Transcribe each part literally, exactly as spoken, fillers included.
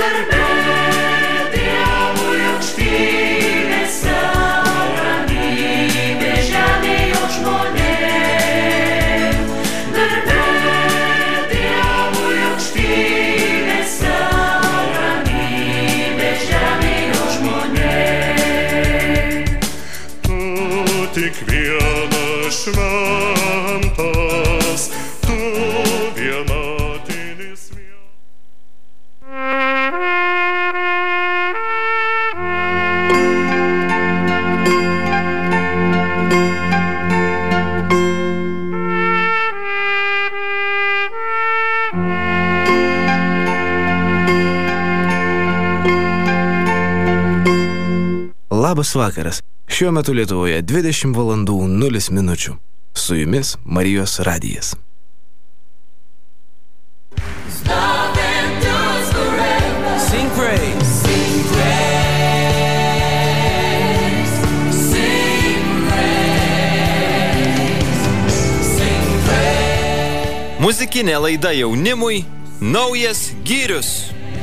Labas vakaras. Šiuo metu Lietuvoje dvidešimt valandų nulis minučių. Su jumis Marijos radijas. Sing praise. Sing praise. Sing praise. Sing praise. Muzikinė laida jaunimui Naujas Gyrius.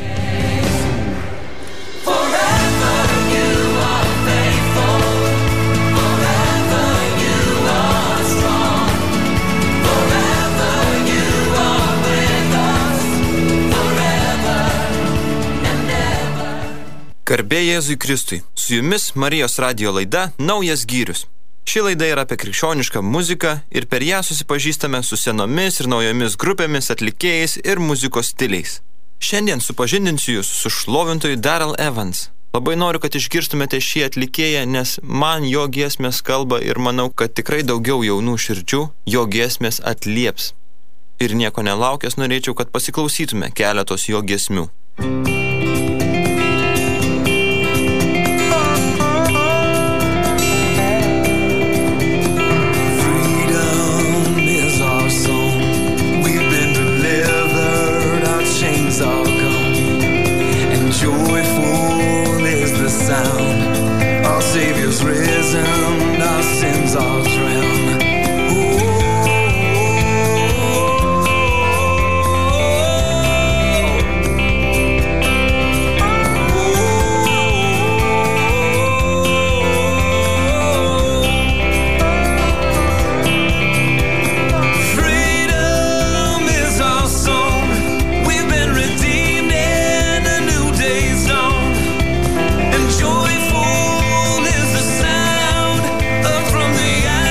Garbė Jėzui Kristui. Su jumis Marijos radijo laida Naujas Gyrius. Ši laida yra apie krikščionišką muziką ir per ją susipažįstame su senomis ir naujomis grupėmis, atlikėjais ir muzikos stiliais. Šiandien supažindinsiu jūs su šlovintoju Daryl Evans. Labai noriu, kad išgirstumėte šį atlikėją, nes man jo giesmės kalba ir manau, kad tikrai daugiau jaunų širdžių jo giesmės atlieps. Ir nieko nelaukęs norėčiau, kad pasiklausytume keletos jo giesmių. Savior's risen, our sins are drowned. Freedom is our song. We've been redeemed and a new day's dawn. And joyful from the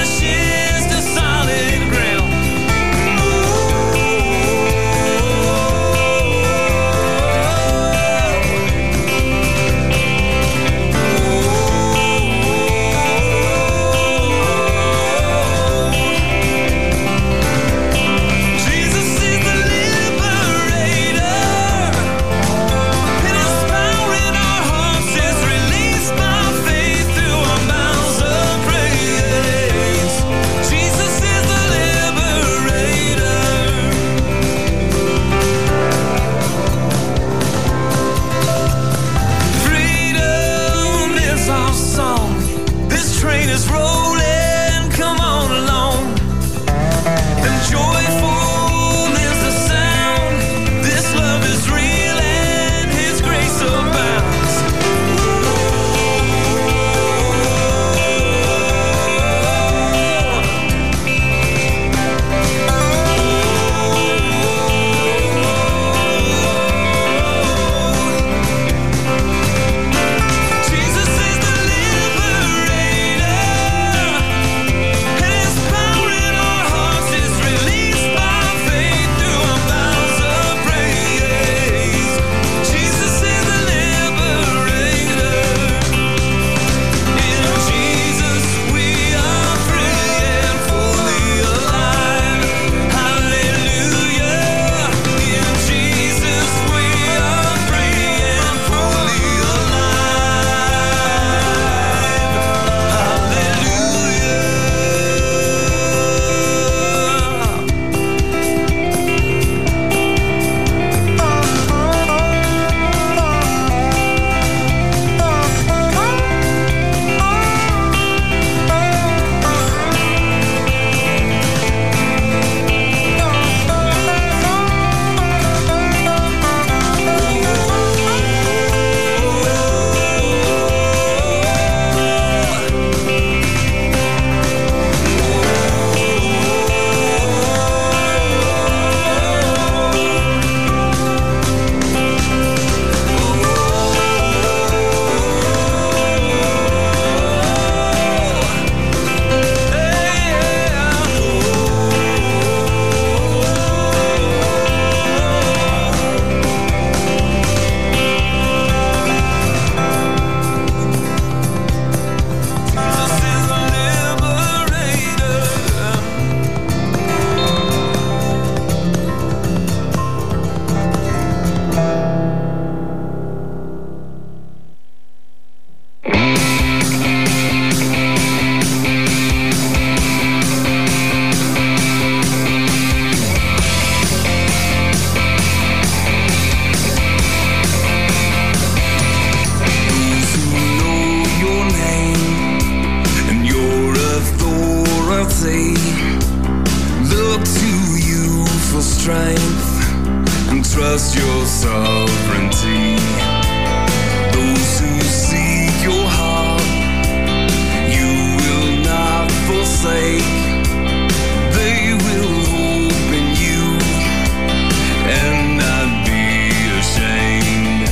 trust your sovereignty. Those who seek your heart, you will not forsake. They will hope in you and not be ashamed.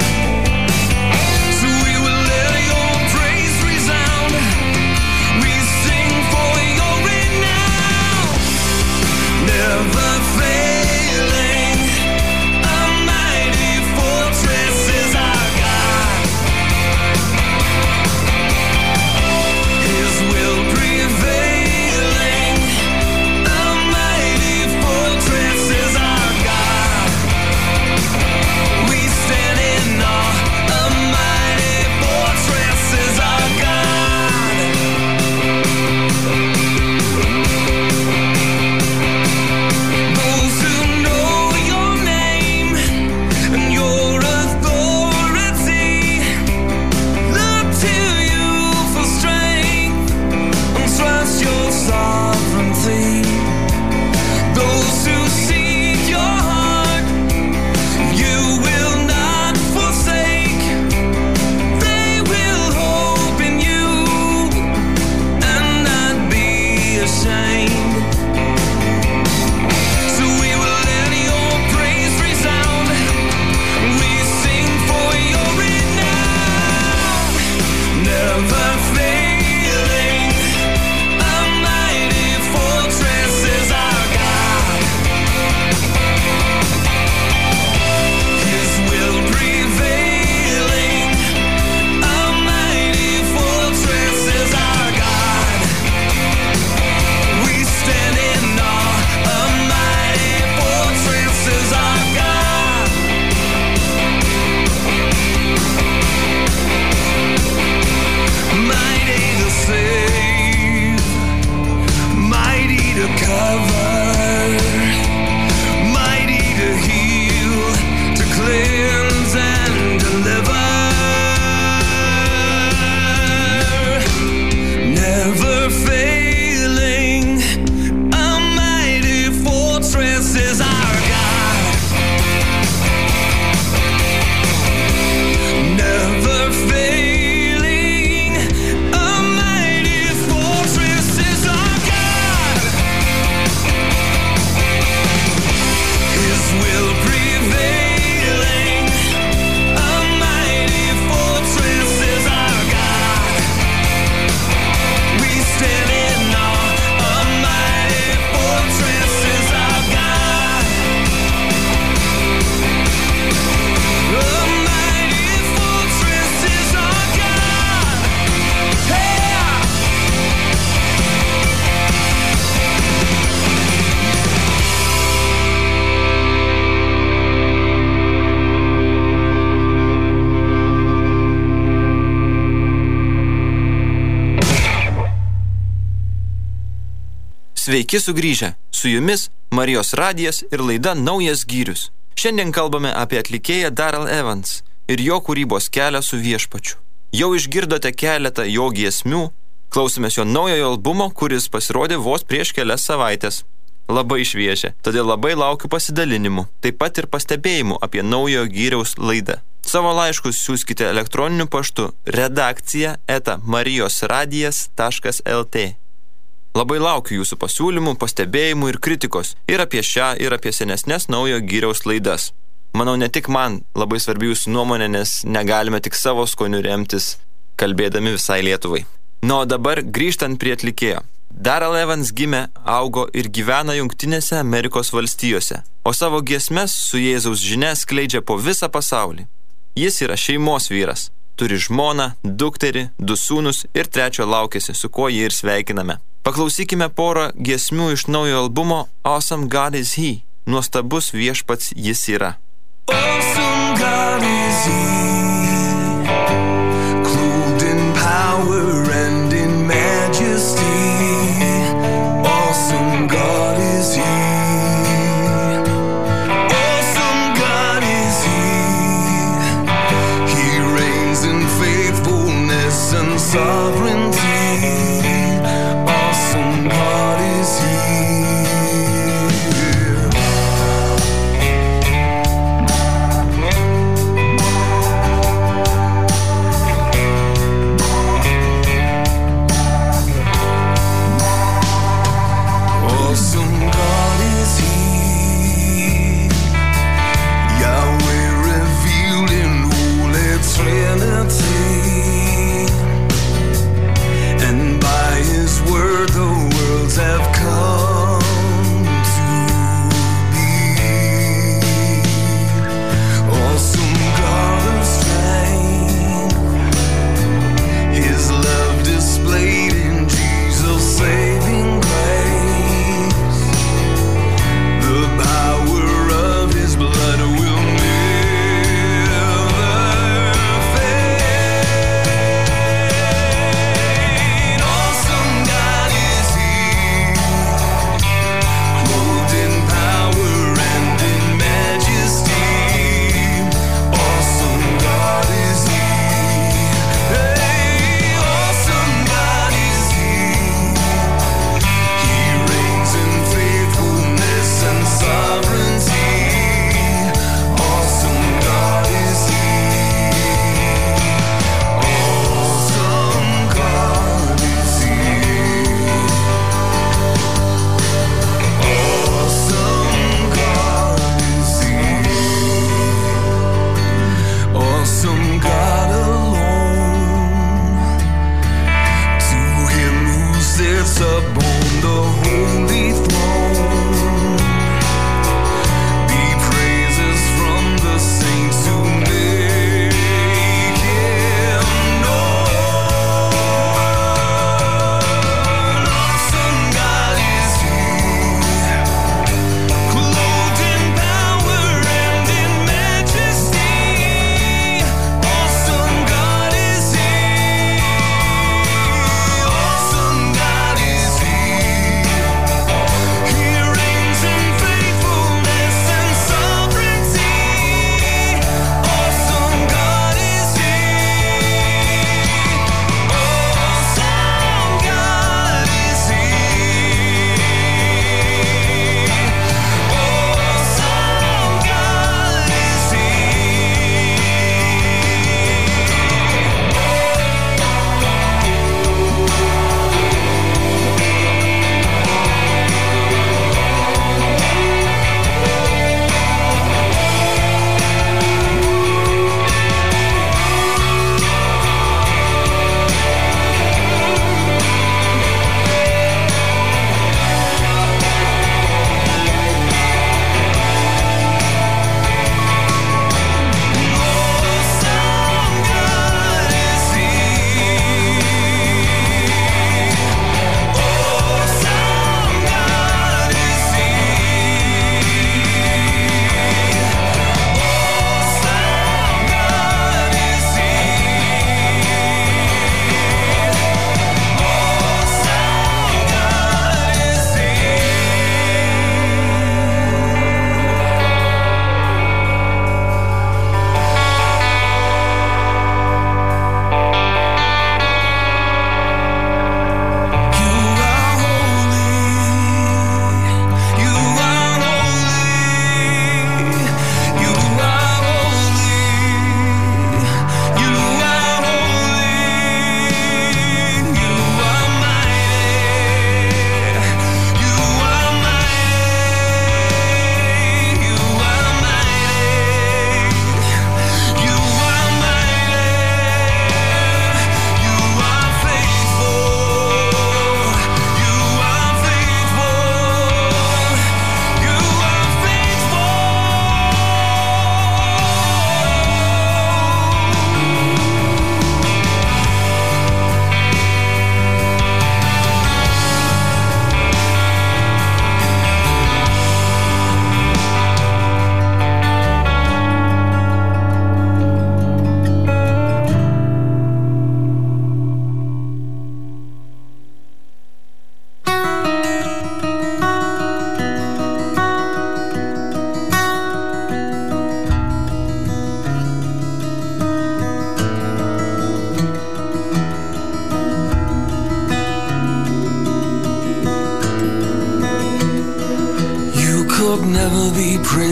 So we will let your praise resound. We sing for your renown. Never failing, a mighty fortress is our God. His will prevailing, a mighty fortress is our God. We stand in awe, a mighty fortress is our God. Those who know your name and your authority look to you for strength and trust your sovereignty. Those who seek your heart, you will not forsake. They will hope in you and not be ashamed. So we will let your praise resound. We sing for your renown. Never failing, a mighty fortress is our God. His will prevailing, a mighty fortress is our God. We stand in awe, a mighty fortress is our God. Mighty to save, mighty to cover, mighty to heal, to cleanse and deliver. Never failing, a mighty fortress is our God. Never failing, a mighty fortress is our God. His will prevailing, a mighty fortress is our God. We stand in awe, a mighty fortress is our God. A mighty fortress is our God. Hey! Sveiki sugrįžę. Su jumis Marijos radijas ir laida Naujas gyrius. Šiandien kalbame apie atlikėją Daryl Evans ir jo kūrybos kelią su viešpačiu. Jau išgirdote keletą jo giesmių, klausėmės jo naujojo albumo, kuris pasirodė vos prieš kelias savaitės. Labai šviežia, todėl labai laukiu pasidalinimų, taip pat ir pastebėjimų apie naujojo gyriaus laidą. Savo laiškus siųskite elektroniniu paštu redakcija eta marijosradijas taškas lt. Labai laukiu jūsų pasiūlymų, pastebėjimų ir kritikos ir apie šią, ir apie senesnes naujojo gyriaus laidas. Manau, ne tik man labai svarbi jūsų nuomonė, nes negalime tik savo skoniu remtis, kalbėdami visai Lietuvai. Na, o dabar grįžtant prie atlikėjo. Daryl Evans gimė, augo ir gyvena Jungtinėse Amerikos valstijose, o savo giesmes su Jėzaus žinia skleidžia po visą pasaulį. Jis yra šeimos vyras, turi žmoną, dukterį, du sūnus ir trečio laukiasi, su kuo jį ir sveikiname. Paklausykime porą giesmių iš naujo albumo Awesome God is He. Nuostabus viešpats jis yra. Awesome God is He, clothed in power and in majesty. Awesome God is He. Awesome God is He. He reigns in faithfulness and sovereignty. Awesome God is He.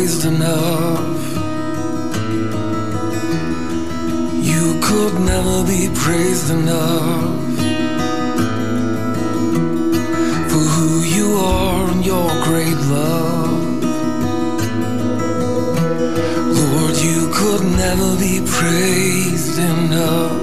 praised enough. You could never be praised enough for who you are and your great love. Lord, you could never be praised enough.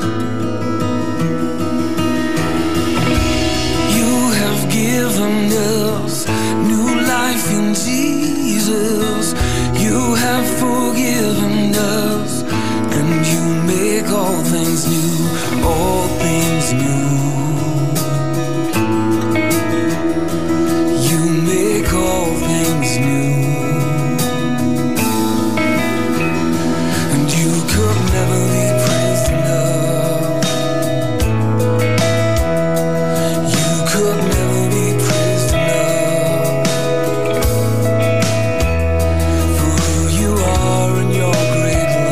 You have given us new life in Jesus. You have forgiven us, and you make all things new, all things new. You make all things new, and you could never be praised enough. You could never be praised enough for who you are and your great love.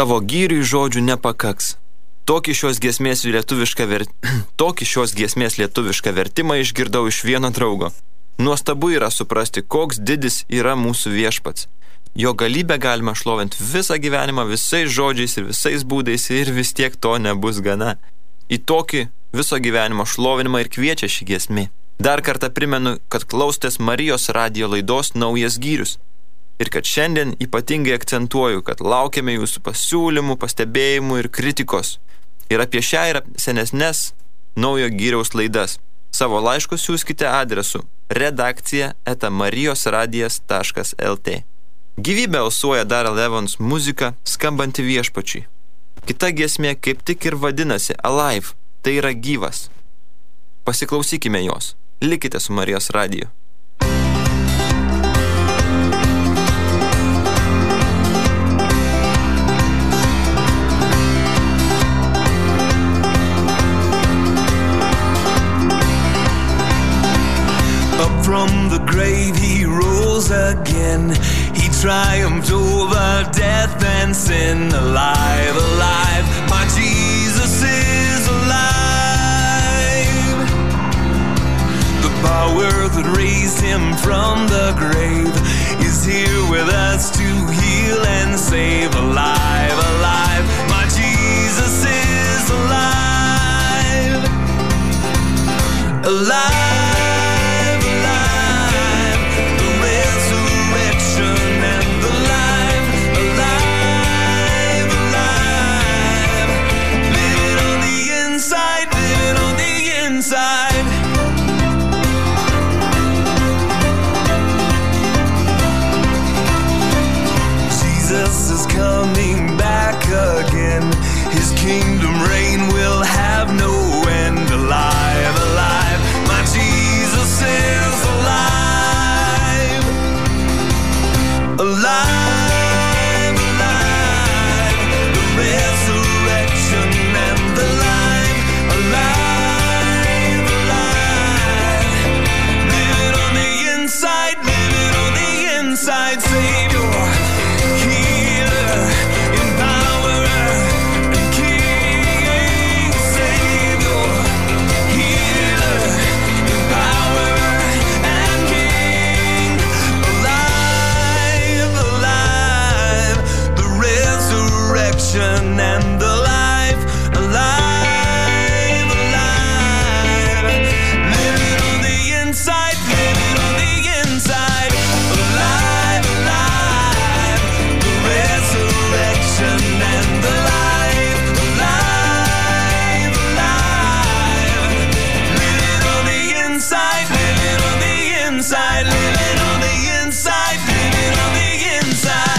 Tavo gyriui žodžių nepakaks. Tokį šios giesmės lietuvišką, ver... Tokį šios giesmės lietuvišką vertimą išgirdau iš vieno draugo. Nuostabu yra suprasti, koks didis yra mūsų viešpats. Jo galybę galima šlovinti visą gyvenimą visais žodžiais ir visais būdais ir vis tiek to nebus gana. Į tokį viso gyvenimo šlovinimą ir kviečia šį giesmė. Dar kartą primenu, kad klausotės Marijos radijo laidos Naujas gyrius. Ir kad šiandien ypatingai akcentuoju, kad laukiame jūsų pasiūlymų, pastebėjimų ir kritikos. Ir apie šią ir senesnes Naujo gyriaus laidas. Savo laiškus siųskite adresu redakcija eta marijosradijas taškas lt. Gyvybę alsuoja Darrell Evans muzika, skambanti viešpačiui. Kita giesmė kaip tik ir vadinasi Alive, tai yra gyvas. Pasiklausykime jos. Likite su Marijos radiju. Up from the grave he rose again. He triumphed over death and sin. Alive, alive, my Jesus is alive. The power that raised him from the grave is here with us to heal and save. Alive, alive, my Jesus is alive. Alive. Coming back again, his kingdom reign will have no end. Alive, alive, my Jesus is alive. Alive, alive, the resurrection and the life. Alive, alive, living on the inside, living on the inside, Savior. And the life, alive, alive, living on the inside, living on the inside, alive, alive, the resurrection and the life, alive, alive, living on the inside, living on the inside, living on the inside, living on the inside.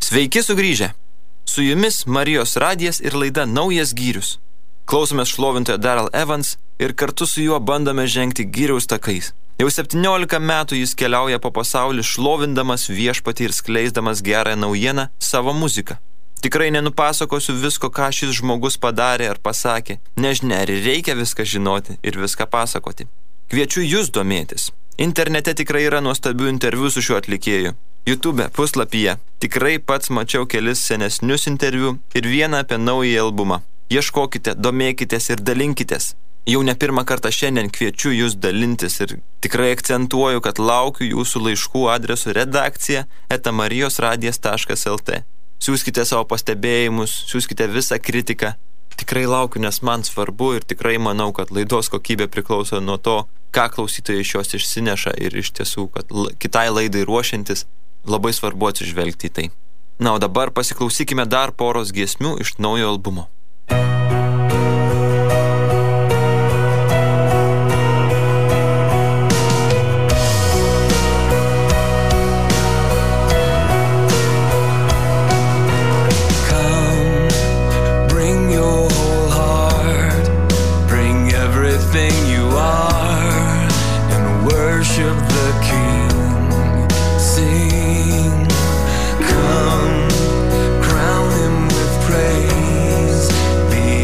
Sveiki sugrįžę. Su jumis Marijos radijas ir laida Naujas gyrius. Klausomės šlovintojo Daryl Evans ir kartu su juo bandome žengti gyriaus takais. Jau septyniolika metų jis keliauja po pasaulį šlovindamas viešpatį ir skleisdamas gerąją naujieną savo muziką. Tikrai nenupasakosiu visko, ką šis žmogus padarė ar pasakė. Nežinia, ar reikia viską žinoti ir viską pasakoti. Kviečiu jūs domėtis. Internete tikrai yra nuostabių interviu su šiuo atlikėju. YouTube puslapyje tikrai pats mačiau kelis senesnius interviu ir vieną apie naują albumą. Ieškokite, domėkitės ir dalinkitės. Jau ne pirmą kartą šiandien kviečiu jūs dalintis ir tikrai akcentuoju, kad laukiu jūsų laiškų adresu redakcija eta marijosradijas taškas lt. Siųskite savo pastebėjimus, siųskite visą kritiką. Tikrai laukiu, nes man svarbu ir tikrai manau, kad laidos kokybė priklauso nuo to, ką klausytojai iš jos išsineša ir iš tiesų, kad kitai laidai ruošiantis labai svarbu atsižvelgti į tai. Na, o dabar pasiklausykime dar poros giesmių iš naujo albumo. Come, crown him with praise. The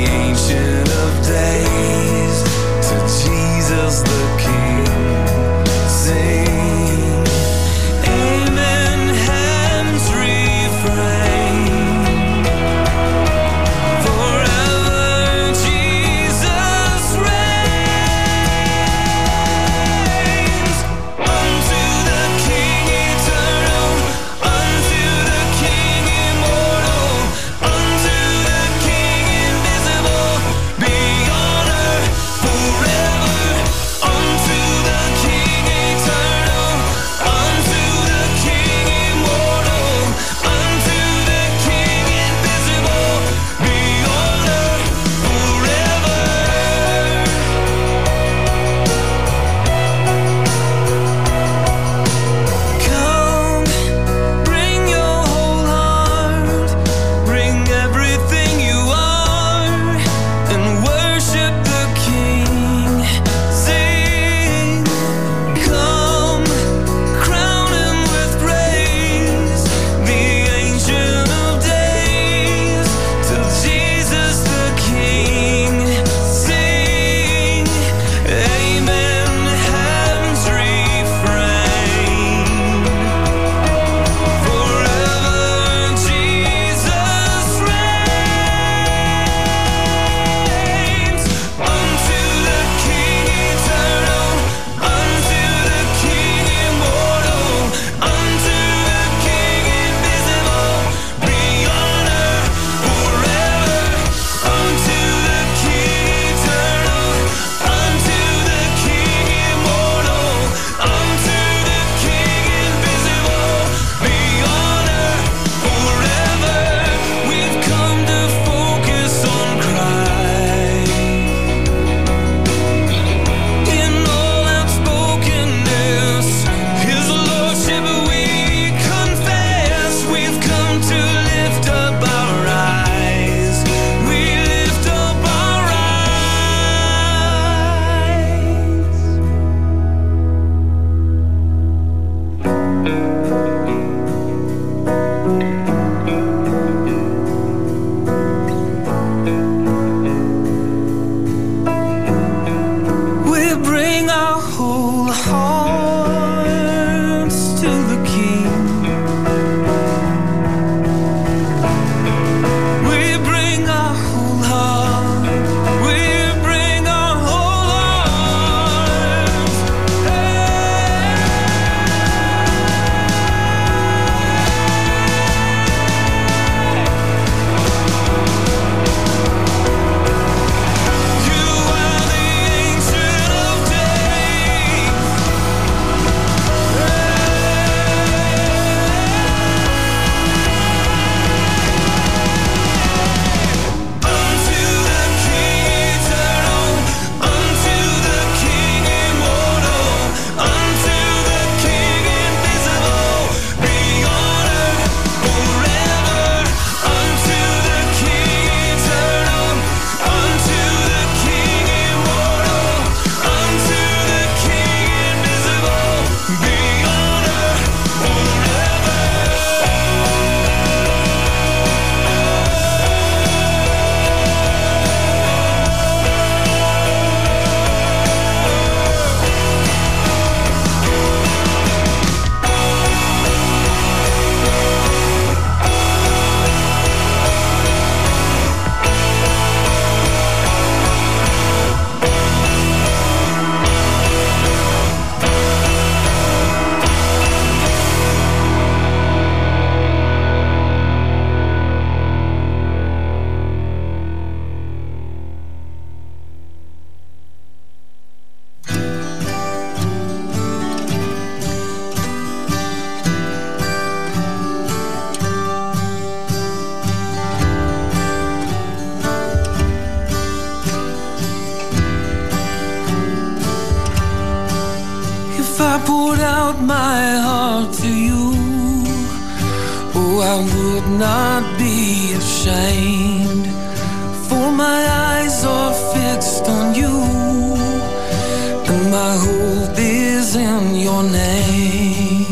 out my heart to you, oh, I would not be ashamed, for my eyes are fixed on you, and my hope is in your name.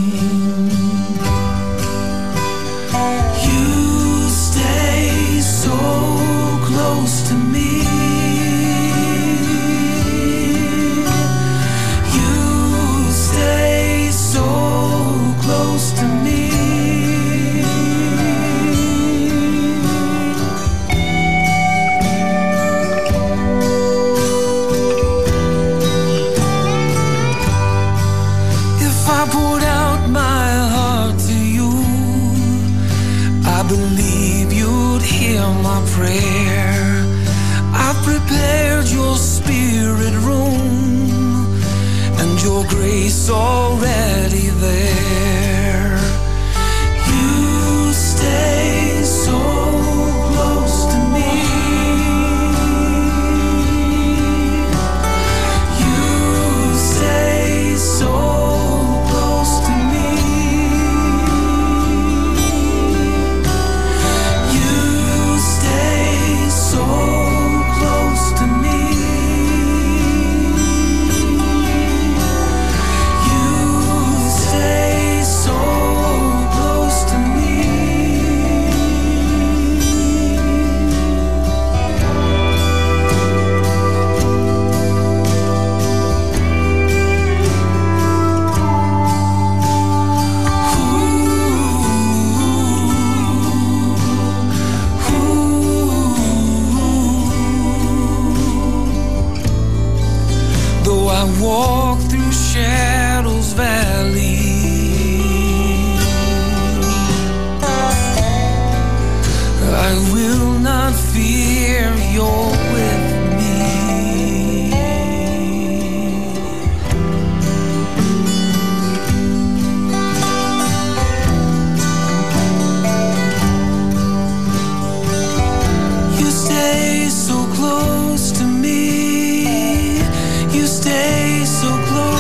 You stay so close to me. Close to me. If I poured out my heart to you, I believe you'd hear my prayer. I've prepared your spirit room, and your grace already there. You stay so close to me. You stay so close to me. You stay so close to me. I walk through Shadow's Valley, I will not fear, you're with me. You stay so close to me. You stay so close.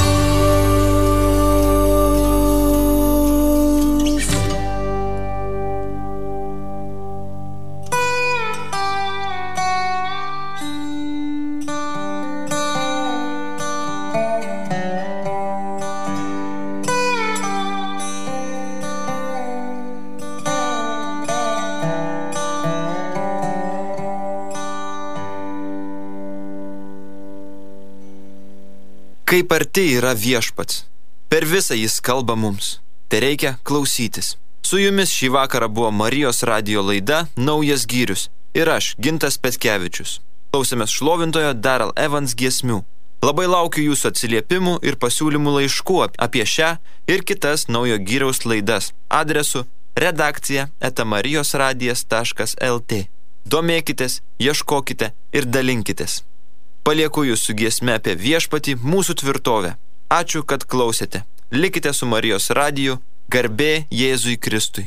Kaip arti yra viešpats. Per visą jis kalba mums. Tereikia klausytis. Su jumis šį vakarą buvo Marijos radijo laida Naujas gyrius ir aš, Gintas Petkevičius. Klausėmės šlovintojo Daryl Evans giesmių. Labai laukiu jūsų atsiliepimų ir pasiūlymų laiškų apie šią ir kitas Naujo gyriaus laidas adresu redakcija eta marijosradijas taškas lt. Domėkitės, ieškokite ir dalinkitės. Palieku jūsų giesme apie viešpatį, mūsų tvirtovę. Ačiū, kad klausėte. Likite su Marijos radiju. Garbė Jėzui Kristui.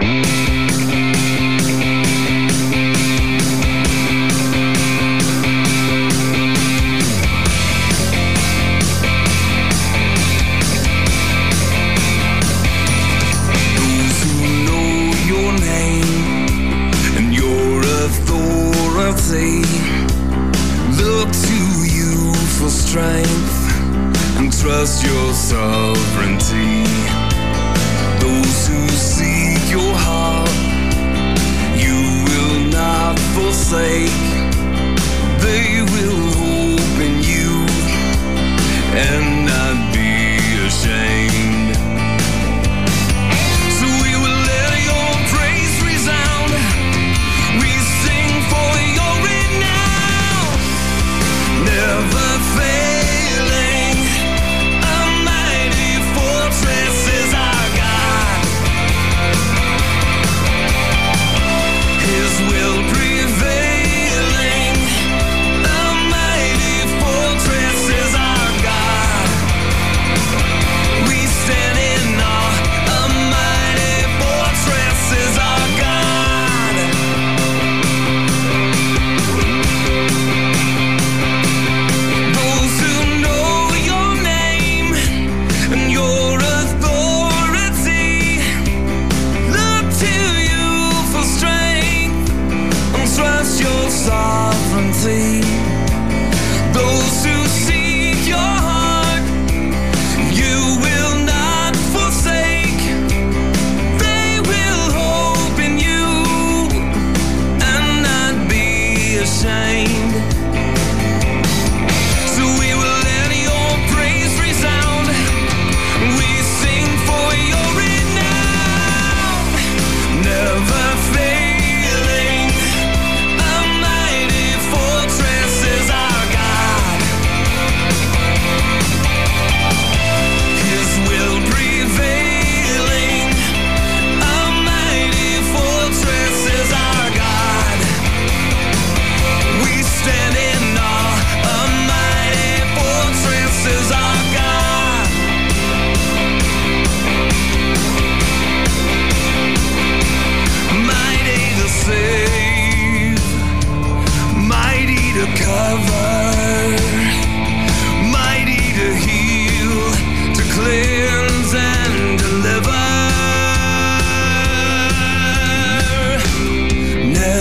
Those who know your name and your authority look to you for strength and trust your sovereignty. Those who seek your heart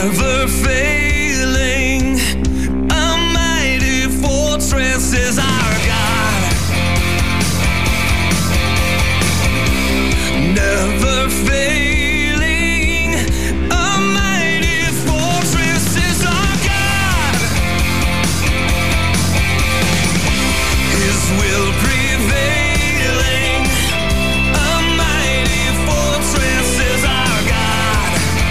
never failing, a mighty fortress is our God. Never failing, a mighty fortress is our God. His will prevailing, a mighty fortress is our God.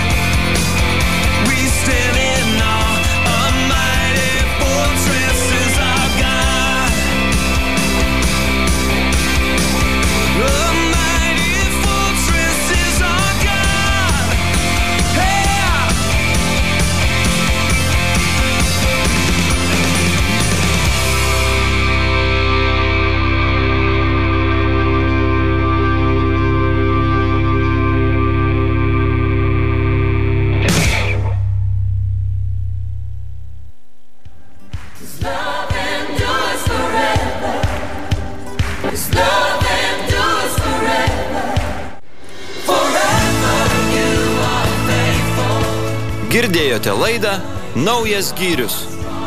We stand in awe, a mighty fortress is our God. A mighty fortress is our God. Hey! Love endures forever. His love endures forever. Forever you are faithful. Girdėjote laidą Naujas Gyrius.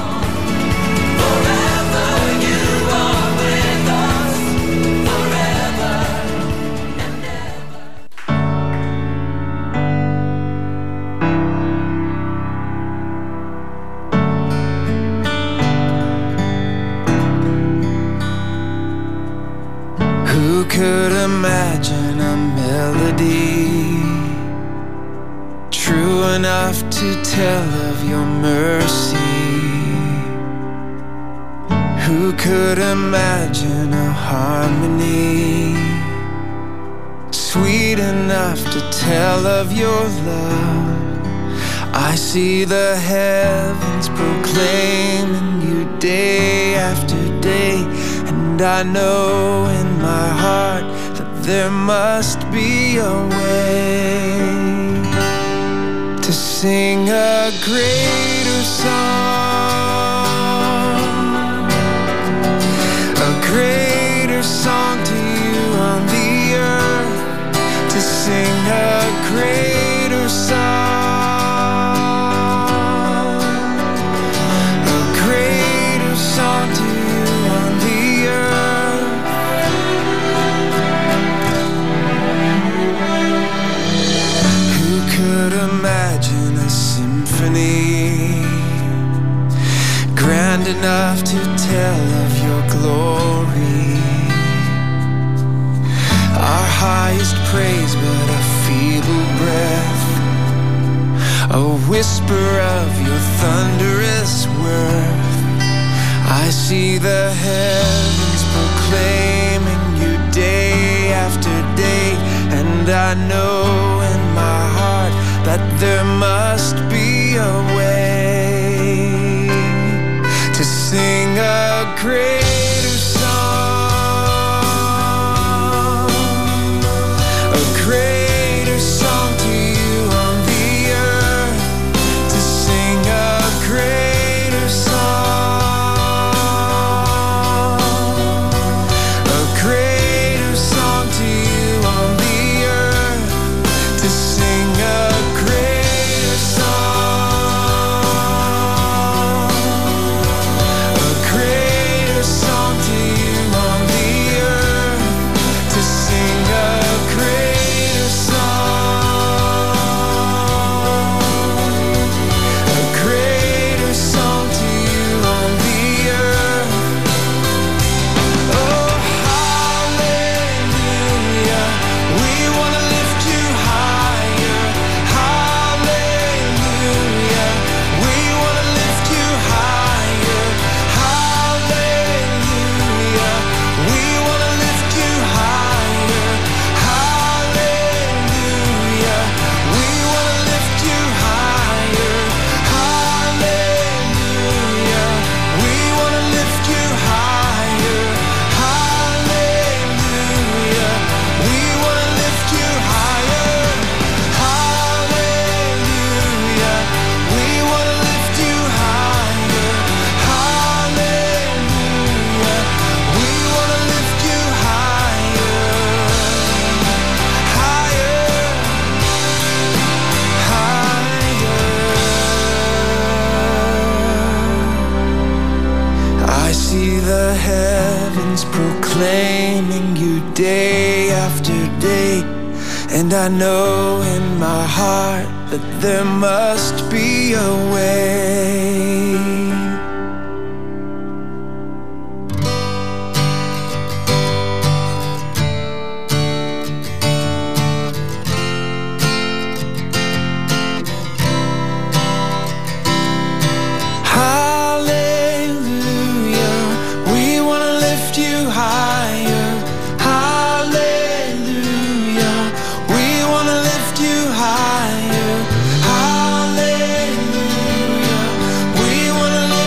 Forever you are with us. Forever and ever. Who could imagine a melody true enough to tell of your mercy? Who could imagine a harmony sweet enough to tell of your love? I see the heavens proclaiming you day after day, and I know in my heart that there must be a way to sing a greater song, a greater song to you on the earth, to sing a greater song, a greater song to you on the earth. Who could imagine a symphony grand enough to tell of your glory? Our highest praise but a feeble breath, a whisper of your thunderous worth. I see the heavens proclaiming you day after day, and I know in my heart that there must be a way to sing a greater song, a greater song to you on the earth, to sing a greater song, a greater song to you on the earth, to sing a greater song, a greater heavens proclaiming you day after day. And I know in my heart that there must be a way. Hallelujah, we wanna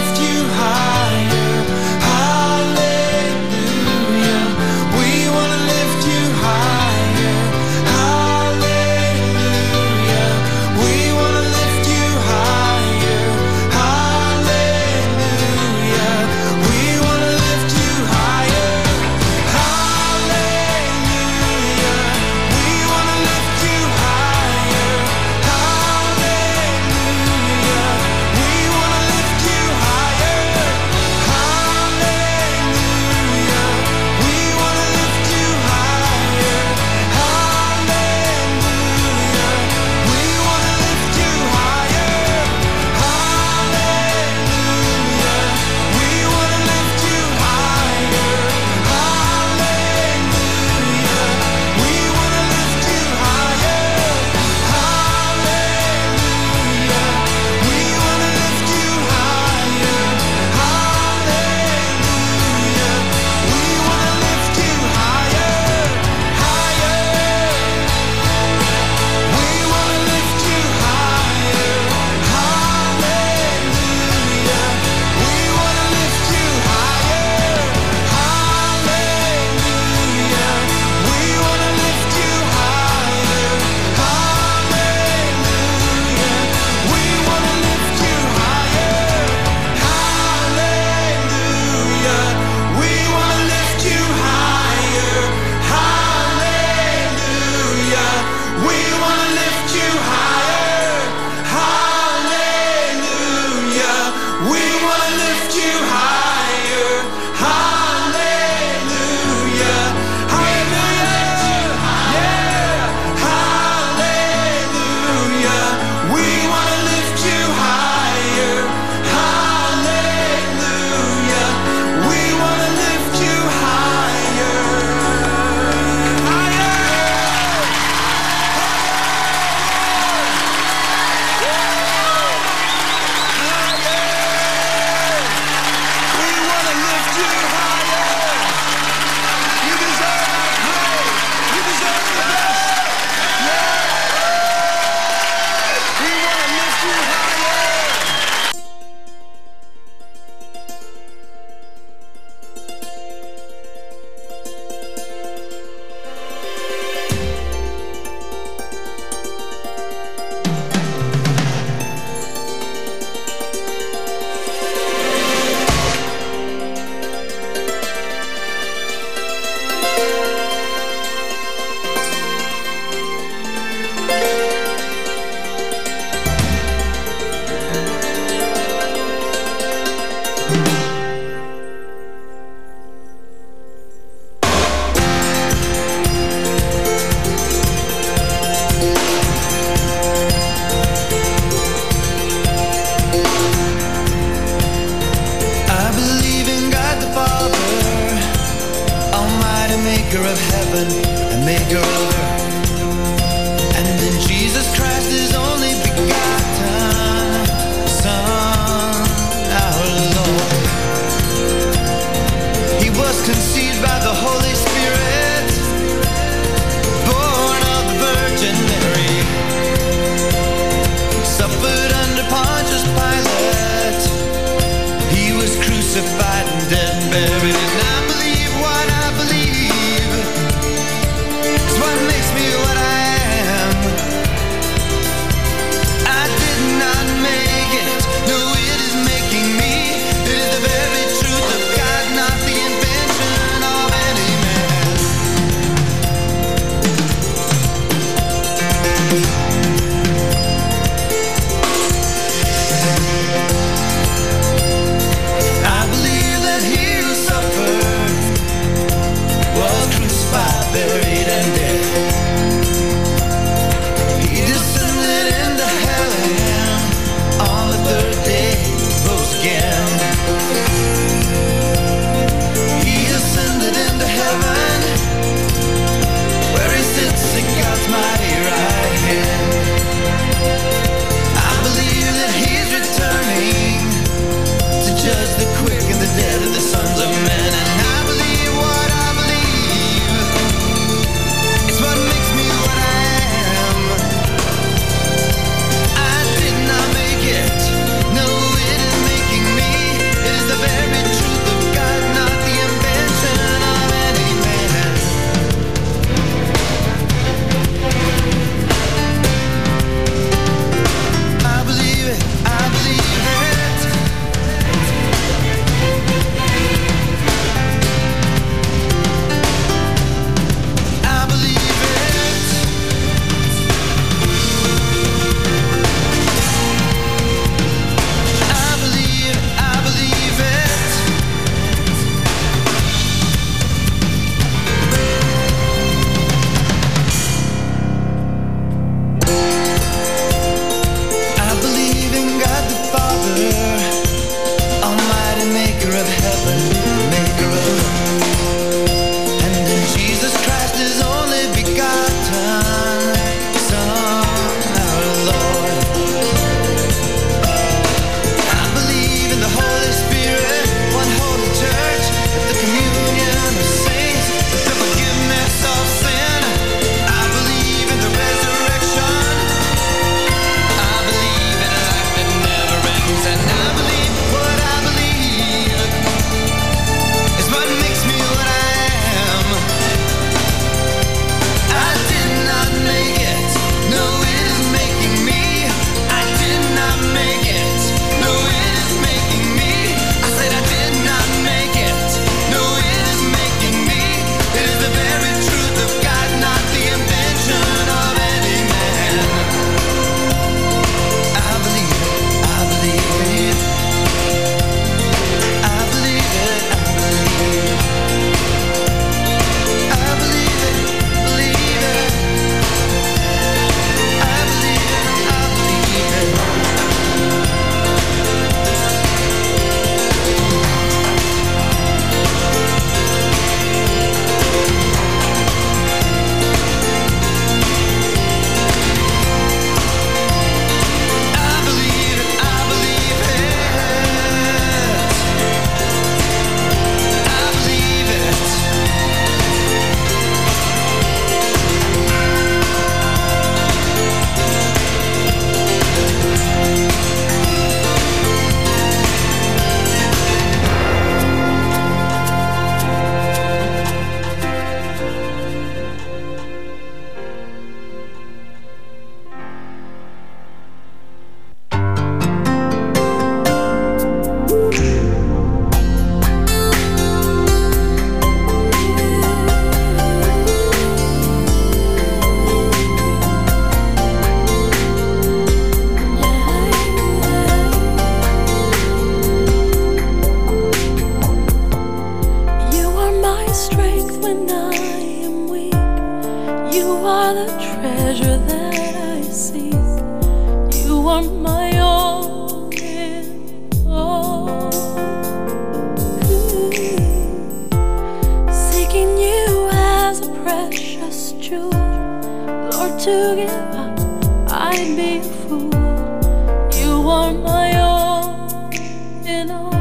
are my all in all. Seeking you as a precious jewel, Lord, to give up I'd be a fool. You are my all in all.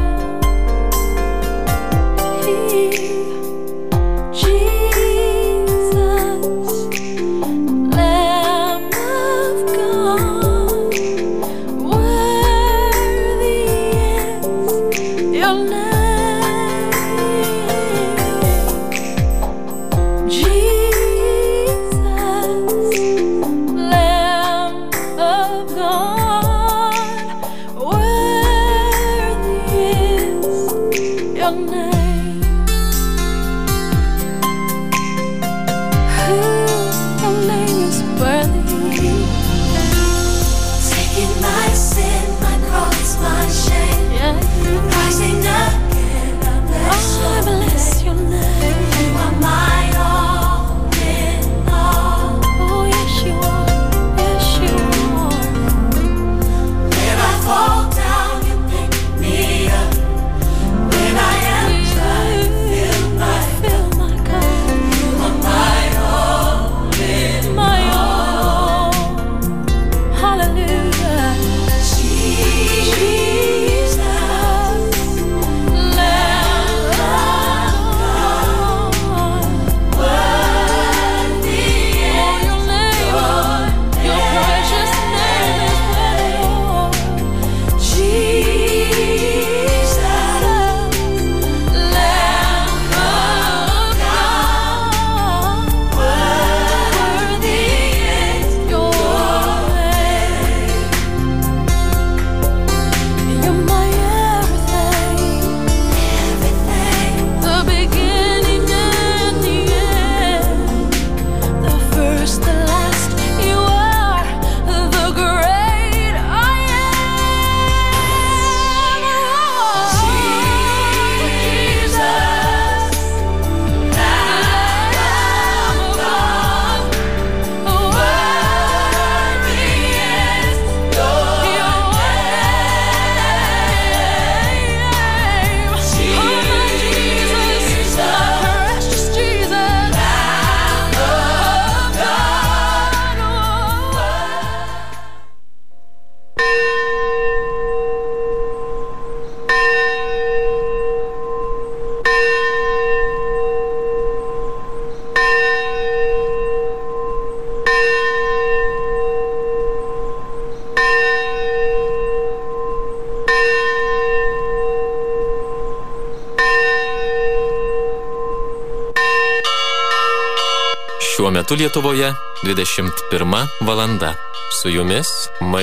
Šiuo metu Lietuvoje dvidešimt pirma valanda. Su jumis Marija.